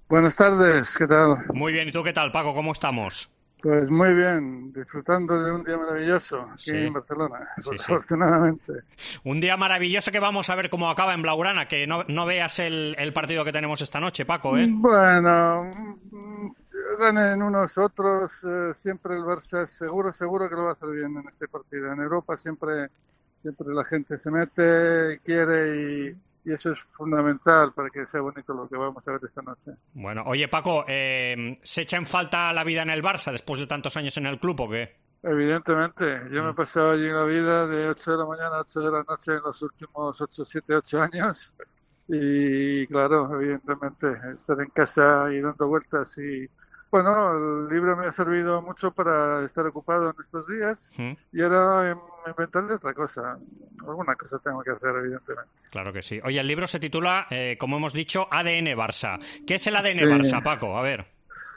Buenas tardes, ¿qué tal? Muy bien, ¿y tú qué tal, Paco? ¿Cómo estamos? Pues muy bien, disfrutando de un día maravilloso aquí en Sí, Barcelona, sí, sí. afortunadamente. Un día maravilloso que vamos a ver cómo acaba en Blaugrana, que no veas el partido que tenemos esta noche, Paco, ¿eh? Bueno, ganen unos otros, siempre el Barça seguro que lo va a hacer bien en este partido. En Europa siempre la gente se mete, quiere y eso es fundamental para que sea bonito lo que vamos a ver esta noche. Bueno, oye, Paco, ¿se echa en falta la vida en el Barça después de tantos años en el club o qué? Evidentemente, yo me Mm. he pasado allí la vida de 8 de la mañana a 8 de la noche en los últimos 8, 7, 8 años. Y claro, evidentemente, estar en casa y dando vueltas y bueno, el libro me ha servido mucho para estar ocupado en estos días Mm. y ahora inventarle otra cosa. Alguna cosa tengo que hacer, evidentemente. Claro que sí. Oye, el libro se titula, como hemos dicho, ADN Barça. ¿Qué es el ADN Sí. Barça, Paco? A ver.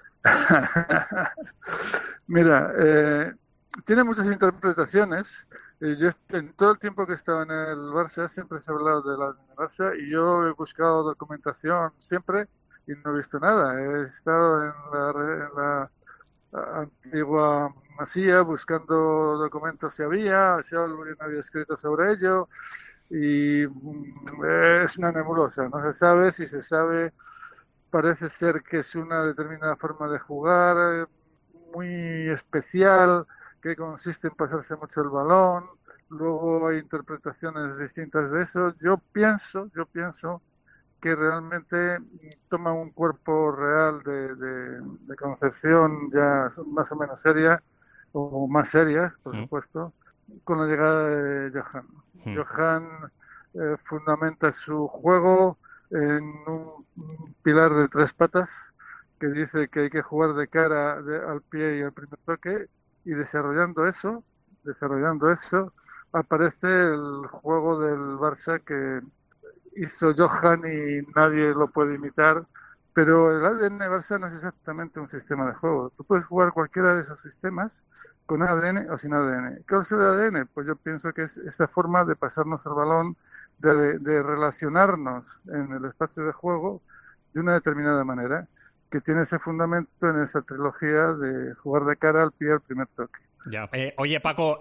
Mira, tiene muchas interpretaciones. Yo en todo el tiempo que he estado en el Barça siempre se ha hablado de la del Barça y yo he buscado documentación siempre y no he visto nada. He estado en la antigua Masía buscando documentos si alguien había escrito sobre ello y es una nebulosa. No se sabe si se sabe. Parece ser que es una determinada forma de jugar muy especial, que consiste en pasarse mucho el balón. Luego hay interpretaciones distintas de eso. Yo pienso que realmente toma un cuerpo real de concepción ya más o menos seria, o más serias, por Mm. supuesto, con la llegada de Johan. Mm. Johan fundamenta su juego en un pilar de tres patas que dice que hay que jugar de cara al pie y al primer toque y desarrollando eso, aparece el juego del Barça que hizo Johan y nadie lo puede imitar, pero el ADN Barça no es exactamente un sistema de juego. Tú puedes jugar cualquiera de esos sistemas con ADN o sin ADN. ¿Qué es el ADN? Pues yo pienso que es esta forma de pasarnos el balón, de relacionarnos en el espacio de juego de una determinada manera, que tiene ese fundamento en esa trilogía de jugar de cara al pie al primer toque. Ya. Oye, Paco,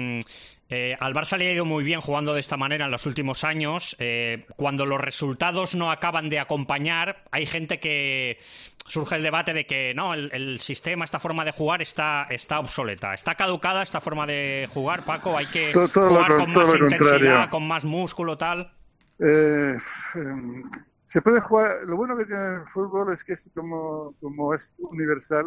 al Barça le ha ido muy bien jugando de esta manera en los últimos años. Cuando los resultados no acaban de acompañar, hay gente que surge el debate de que no, el sistema, esta forma de jugar está obsoleta. ¿Está caducada esta forma de jugar, Paco? ¿Hay que jugar con Todo más lo intensidad, contrario. con más músculo, tal? Eh, Se puede jugar, lo bueno que tiene el fútbol es que es como es universal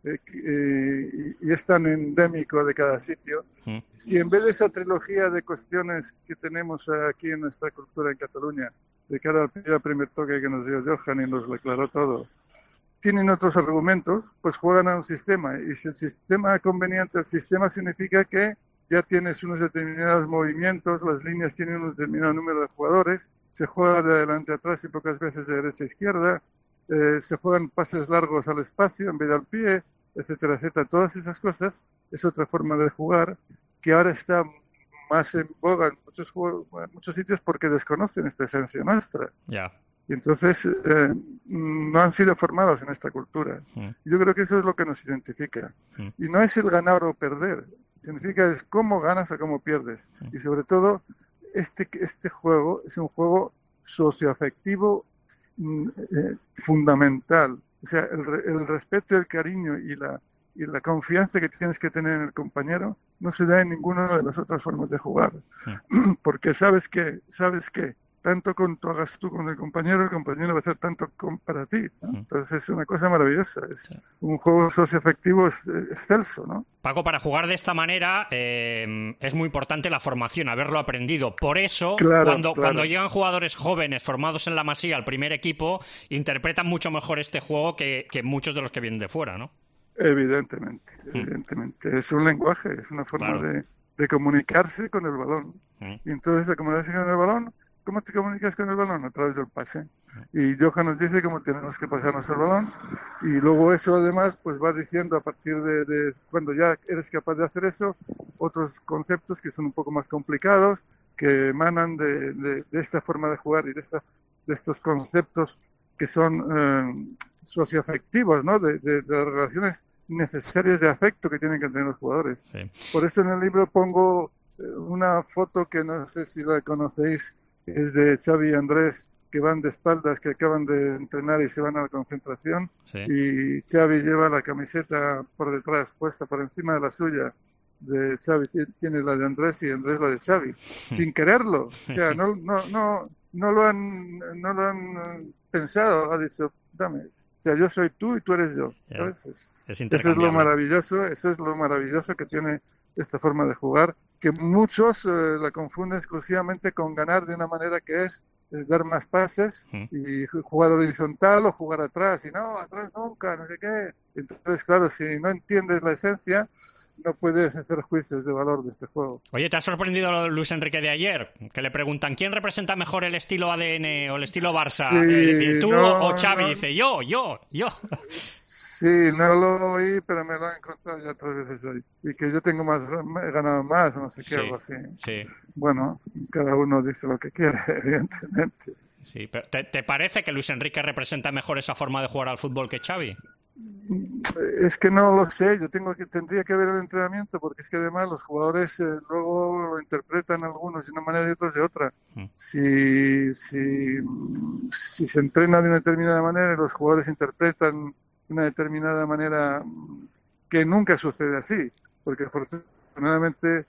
y es tan endémico de cada sitio. Mm. Si en vez de esa trilogía de cuestiones que tenemos aquí en nuestra cultura en Cataluña, de cara al primer toque que nos dio Johan y nos lo aclaró todo, tienen otros argumentos, pues juegan a un sistema. Y si el sistema es conveniente, el sistema significa que ya tienes unos determinados movimientos, las líneas tienen un determinado número de jugadores, se juega de adelante a atrás y pocas veces de derecha a izquierda, se juegan pases largos al espacio en vez de al pie, etcétera, etcétera. Todas esas cosas es otra forma de jugar que ahora está más en boga en muchos sitios porque desconocen esta esencia nuestra. Ya. Y entonces no han sido formados en esta cultura. Mm. Yo creo que eso es lo que nos identifica. Mm. Y no es el ganar o perder, significa es cómo ganas o cómo pierdes. Mm. Y sobre todo, este juego es un juego socioafectivo fundamental. O sea, el respeto, el cariño y la confianza que tienes que tener en el compañero no se da en ninguna de las otras formas de jugar. Mm. Porque sabes que tanto cuanto hagas tú con el compañero va a hacer tanto para ti, ¿no? Mm. Entonces es una cosa maravillosa, es Sí. un juego socioafectivo excelso, ¿no? Paco, para jugar de esta manera es muy importante la formación, haberlo aprendido. Por eso, Claro, cuando claro, llegan jugadores jóvenes formados en la Masía al primer equipo, interpretan mucho mejor este juego que muchos de los que vienen de fuera, ¿no? evidentemente, Mm. evidentemente. Es un lenguaje, es una forma Claro. de comunicarse con el balón. Mm. Y entonces, de comunicarse con el balón, ¿cómo te comunicas con el balón? A través del pase. Y Johan nos dice cómo tenemos que pasarnos el balón y luego eso además pues va diciendo a partir de cuando ya eres capaz de hacer eso otros conceptos que son un poco más complicados que emanan de esta forma de jugar y de estos conceptos que son socioafectivos, ¿no? De las relaciones necesarias de afecto que tienen que tener los jugadores. Sí. Por eso en el libro pongo una foto que no sé si la conocéis, es de Xavi y Andrés, que van de espaldas, que acaban de entrenar y se van a la concentración, Sí. y Xavi lleva la camiseta por detrás, puesta por encima de la suya. De Xavi tiene la de Andrés y Andrés la de Xavi, sin quererlo. O sea, no lo han pensado, ha dicho, dame. O sea, yo soy tú y tú eres yo, ¿sabes? Eso es lo maravilloso que tiene esta forma de jugar, que muchos la confunden exclusivamente con ganar de una manera que es dar más pases y jugar horizontal o jugar atrás, y no, atrás nunca, no sé qué. Entonces, claro, si no entiendes la esencia, no puedes hacer juicios de valor de este juego. Oye, ¿te ha sorprendido Luis Enrique de ayer? Que le preguntan, ¿quién representa mejor el estilo ADN o el estilo Barça? Sí, ¿Tú o Xavi? Dice, yo. Sí, no lo oí, pero me lo han contado ya 3 veces hoy. Y que yo tengo he ganado más, no sé qué, algo así. Sí. Bueno, cada uno dice lo que quiere, evidentemente. Sí, pero ¿te parece que Luis Enrique representa mejor esa forma de jugar al fútbol que Xavi? Es que no lo sé, tendría que ver el entrenamiento, porque es que además los jugadores luego lo interpretan algunos de una manera y otros de otra. Si se entrena de una determinada manera y los jugadores interpretan de una determinada manera, que nunca sucede así, porque afortunadamente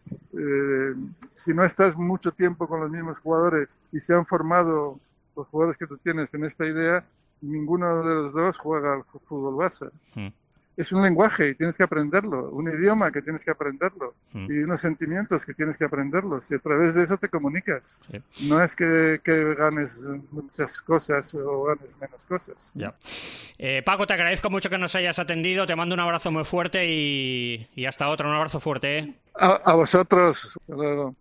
si no estás mucho tiempo con los mismos jugadores y se han formado los jugadores que tú tienes en esta idea, ninguno de los dos juega al fútbol Barça. Es un lenguaje y tienes que aprenderlo, un idioma que tienes que aprenderlo y unos sentimientos que tienes que aprenderlos, y a través de eso te comunicas. No es que ganes muchas cosas o ganes menos cosas. Ya. Paco, te agradezco mucho que nos hayas atendido, te mando un abrazo muy fuerte y hasta otra, un abrazo fuerte. A vosotros. Hasta luego.